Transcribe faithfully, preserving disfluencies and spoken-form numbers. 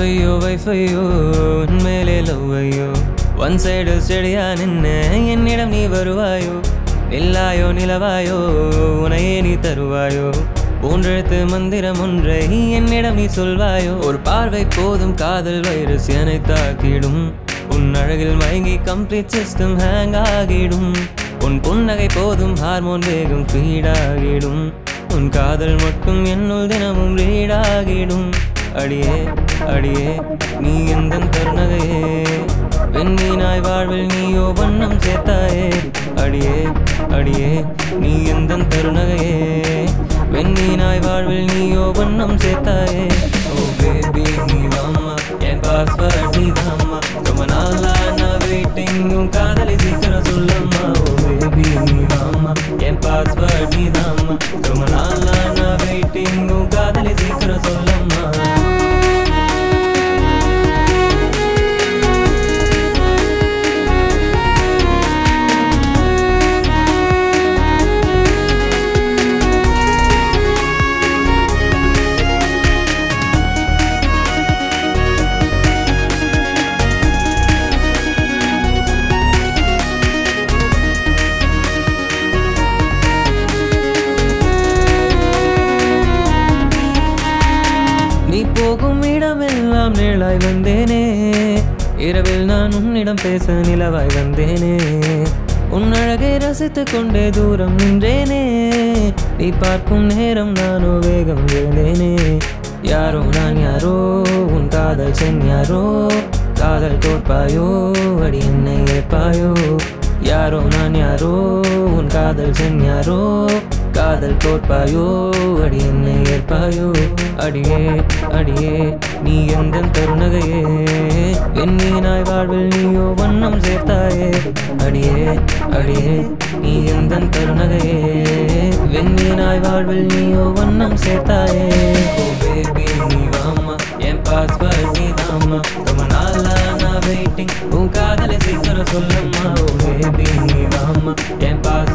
வைஃபையோ வைஃபையோ உன்மேலே லவ்வையோ one side செடியா நின்ன என்னிடம் நீ வருவாயோ நில்லாயோ நிலவாயோ உனையே நீ தருவாயோ மூன்றெழுத்து மந்திரம் ஒன்றை என்னிடம் நீ சொல்வாயோ ஒரு பார்வை போதும் காதல் வைரஸ் என்னை தாக்கிடும் உன் அழகில் மயங்கி கம்ப்ளீட் சிஸ்டம் ஹேங் ஆகிடும் உன் புன்னகை போதும் ஹார்மோன் வேகம் ஃபீடாகிடும் உன் காதல் மட்டும் என்னுள் தினமும் ரீடாகிடும் அடியே அடியே நீ எந்த தருணகையே வெண்மீனாய் வாழ்வில் நீயோ வண்ணம் சேர்த்தாயே அடியே அடியே நீ எந்த தருணகையே வெண்மீனாய் வாழ்வில் நீயோ வண்ணம் சேர்த்தாயே ஓ பேபி நீ வாம்மா என் பாஸ்வர்ட் நீ தாம்மா ரொம்ப நாளா நான் வெயிட்டிங் உன் காதலை சீக்கிரம் சொல்லம்மா ஓ பேபி நீ வாம்மா என் பாஸ்வர்ட் நீ தாம்மா ரொம்ப நாளா நான் வெயிட்டிங் உன் காதலை சீக்கிரம் சொல்லம்மா நீ போகும் இடமெல்லாம் நிழலாய் வந்தேனே இரவில் நான் உன்னிடம் பேச நிலவாய் வந்தேனே உன் அழகை ரசித்துக் கொண்டே தூரம் நின்றேனே நீ பார்க்கும் நேரம் நானோ வேகம் எழுந்தேனே யாரோ நான் யாரோ உன் காதல் செஞ்சாரோ காதல் தோற்பாயோ அடி என்னை ஏற்பாயோ யாரோ நான் யாரோ உன் காதல் செஞ்சாரோ காதல் தோற்பாயோ அடி என்னை ஏற்பாயோ அடியே அடியே நீ எந்த தருணகையே வெண்மீனாய் வாழ்வில் நீயோ வண்ணம் சேர்த்தாயே அடியே அடியே நீ எந்த தருணகையே வெண்மீனாய் வாழ்வில் நீயோ வண்ணம் சேர்த்தாயே ஓ பேபி நீ வாம்மா என் பாஸ்வர்ட் நீ தாம்மா ரொம்ப நாளா நான் வெயிட்டிங் உன் காதலை சீக்கிரம் சொல்லம்மா ஓ பேபி நீ வாம்மா என் பாஸ்